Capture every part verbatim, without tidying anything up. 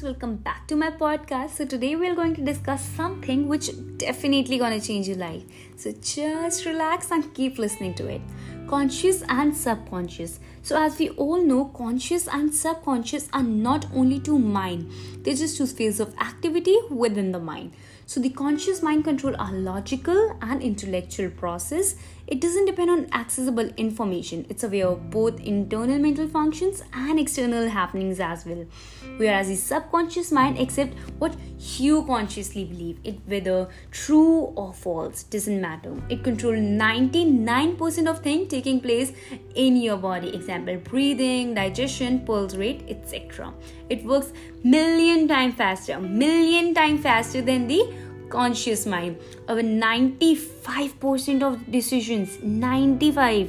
welcome back to my podcast. So today we're going to discuss something which definitely gonna change your life. So just relax and keep listening to it. Conscious and subconscious. So as we all know, conscious and subconscious are not only two mind, they're just two spheres of activity within the mind. So the conscious mind control our logical and intellectual process. It doesn't depend on accessible information. It's aware of both internal mental functions and external happenings as well. Whereas the subconscious mind accepts what you consciously believe. It whether true or false doesn't matter. It controls ninety-nine percent of things taking place in your body. Example, breathing, digestion, pulse rate, et cetera. It works million times faster, million times faster than the conscious mind. Over ninety-five percent of decisions, ninety-five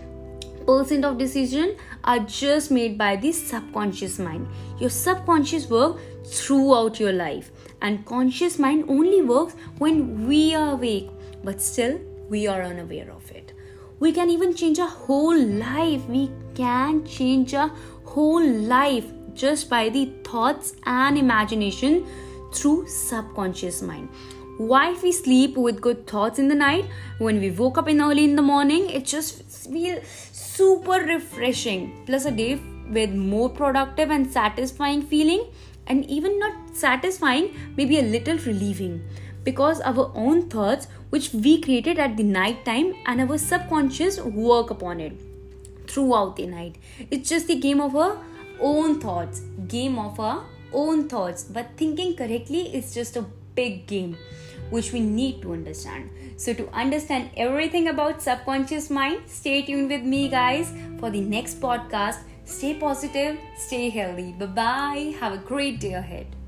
percent of decisions are just made by the subconscious mind. Your subconscious works throughout your life, and conscious mind only works when we are awake, but still we are unaware of it. We can even change our whole life. We can change our whole life just by the thoughts and imagination through subconscious mind. Why we sleep with good thoughts in the night, when we woke up in early in the morning, it just feels super refreshing, plus a day with more productive and satisfying feeling, and even not satisfying, maybe a little relieving, because our own thoughts which we created at the night time and our subconscious work upon it throughout the night. It's just the game of our own thoughts, game of our own thoughts, but thinking correctly is just a big game which we need to understand. So to understand everything about subconscious mind, stay tuned with me guys for the next podcast. Stay positive, stay healthy. Bye bye. Have a great day ahead.